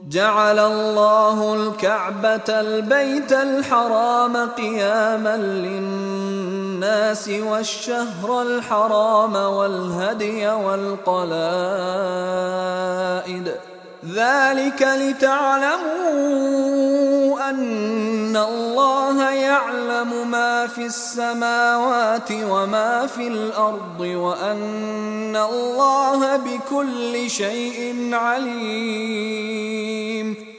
جعل الله الكعبة البيت الحرام قياما للناس والشهر الحرام والهدي والقلائد، ذلك لتعلموا أن الله يعلم ما في السماوات وما في الأرض وأن الله بكل شيء عليم.